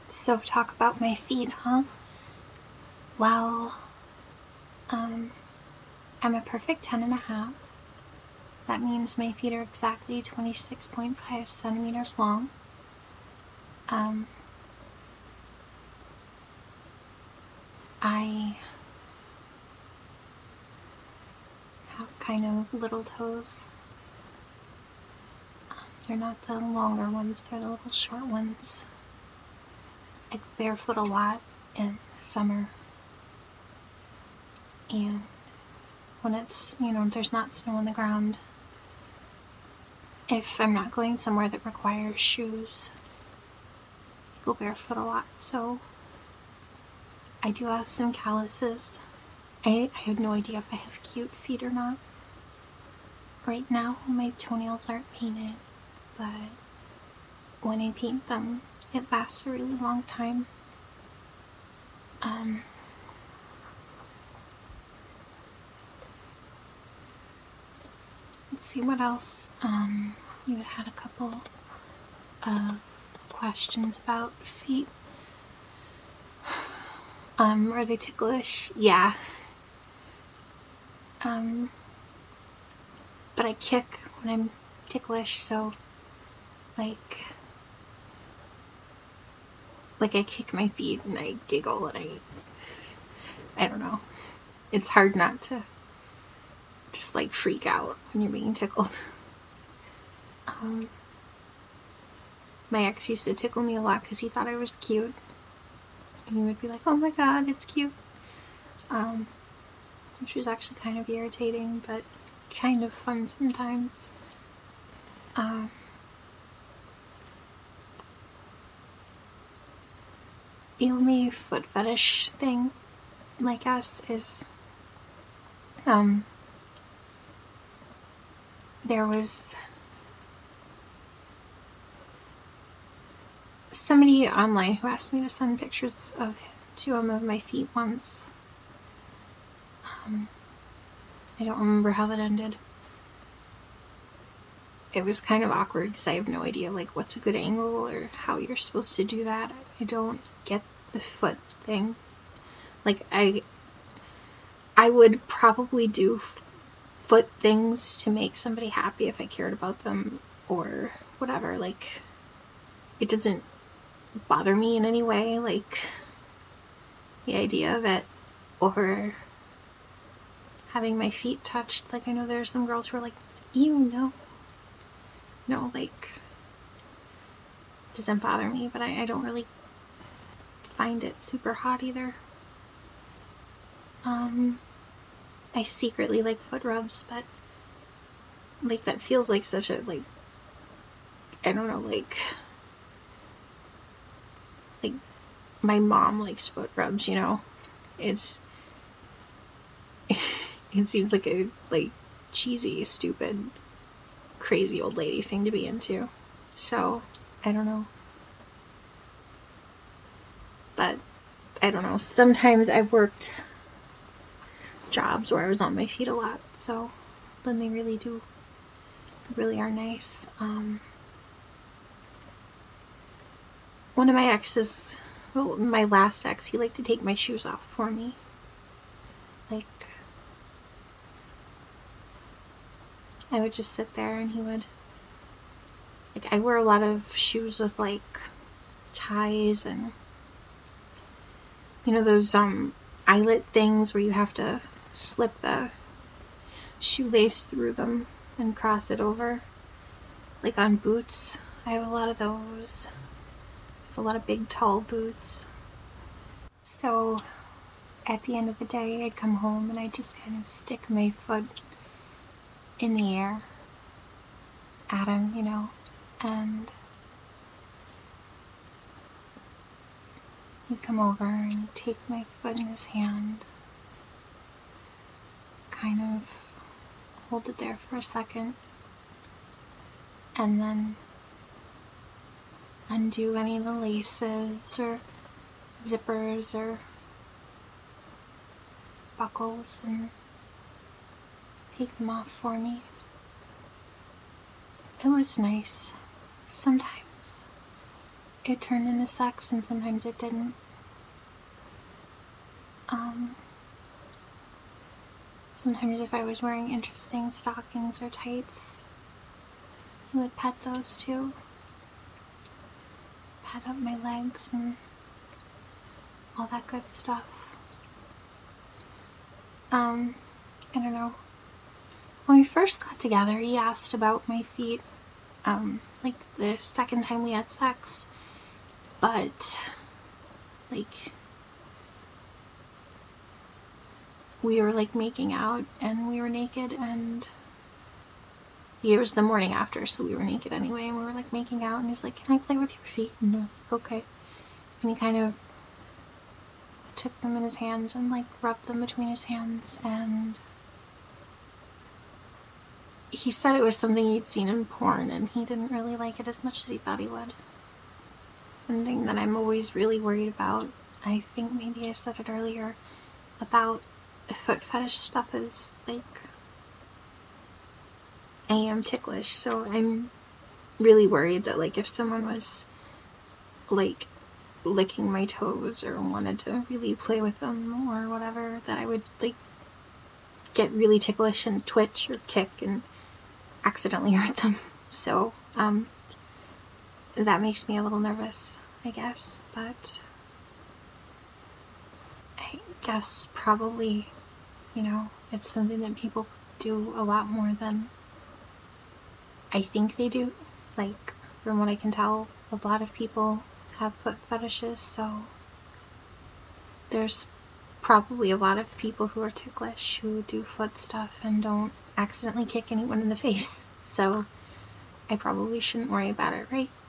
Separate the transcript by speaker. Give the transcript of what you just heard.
Speaker 1: So talk about my feet, huh? Well, I'm a perfect 10.5. That means my feet are exactly 26.5 centimeters long. I have kind of little toes. They're not the longer ones, they're the little short ones. I go barefoot a lot in summer. And when it's, there's not snow on the ground, if I'm not going somewhere that requires shoes, I go barefoot a lot. So I do have some calluses. I have no idea if I have cute feet or not. Right now, my toenails aren't painted, but when I paint them, it lasts a really long time. Let's see what else. You had a couple of questions about feet. Are they ticklish? Yeah. But I kick when I'm ticklish, so like I kick my feet and I giggle and I don't know. It's hard not to just like freak out when you're being tickled. My ex used to tickle me a lot because he thought I was cute. And he would be like, oh my god, it's cute. Which was actually kind of irritating, but kind of fun sometimes. The only foot fetish thing, I guess, is there was somebody online who asked me to send pictures to him of my feet once. I don't remember how that ended. It was kind of awkward because I have no idea what's a good angle or how you're supposed to do that. I don't get the foot thing. I would probably do foot things to make somebody happy if I cared about them or whatever. It doesn't bother me in any way, the idea of it, or having my feet touched. I know there's some girls who are like, ew, no, doesn't bother me, but I don't really find it super hot either. I secretly like foot rubs, but that feels like such a I don't know, my mom likes foot rubs, it's it seems like a cheesy, stupid, crazy old lady thing to be into. So I don't know, but I don't know, sometimes I've worked jobs where I was on my feet a lot, so then they really are nice. One of my exes, my last ex, he liked to take my shoes off for me. I would just sit there and he would, I wear a lot of shoes with ties and those eyelet things where you have to slip the shoelace through them and cross it over, on boots. I have a lot of those. I have a lot of big tall boots. So at the end of the day, I'd come home and I'd just kind of stick my foot in the air at him, and he'd come over and he'd take my foot in his hand, kind of hold it there for a second, and then undo any of the laces or zippers or buckles and take them off for me. It was nice. Sometimes it turned into sex and sometimes it didn't. Sometimes if I was wearing interesting stockings or tights, he would pet those too. Pet up my legs and all that good stuff. I don't know. When we first got together, he asked about my feet, like the second time we had sex, but, like, we were, like, making out, and we were naked, and it was the morning after, so we were naked anyway, and we were, like, making out, and he's like, can I play with your feet? And I was like, okay. And he kind of took them in his hands and, like, rubbed them between his hands, and he said it was something he'd seen in porn, and he didn't really like it as much as he thought he would. Something that I'm always really worried about, I think maybe I said it earlier, about foot fetish stuff is, like, I am ticklish, so I'm really worried that, like, if someone was, like, licking my toes or wanted to really play with them or whatever, that I would, like, get really ticklish and twitch or kick and accidentally hurt them. So, that makes me a little nervous, I guess, but I guess probably, you know, it's something that people do a lot more than I think they do. Like, from what I can tell, a lot of people have foot fetishes, so there's probably a lot of people who are ticklish who do foot stuff and don't accidentally kick anyone in the face. So I probably shouldn't worry about it, right?